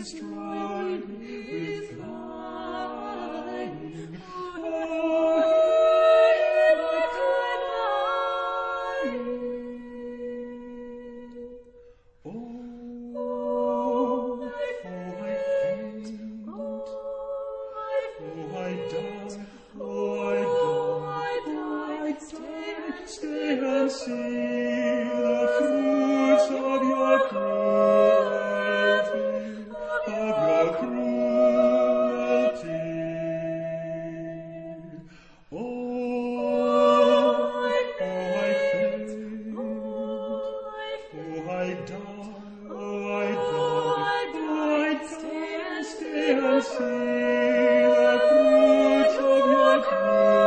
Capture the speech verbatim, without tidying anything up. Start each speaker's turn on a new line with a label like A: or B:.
A: destroy me with lying. Oh, oh, I faint. Oh, I die. Oh, I die. Stay, stay and see the fruits of your cruelty, of your cruelty. Oh, oh, I faint. Oh, I die. Oh, I die. Oh, I stay and stay and see the fruits of your cruelty.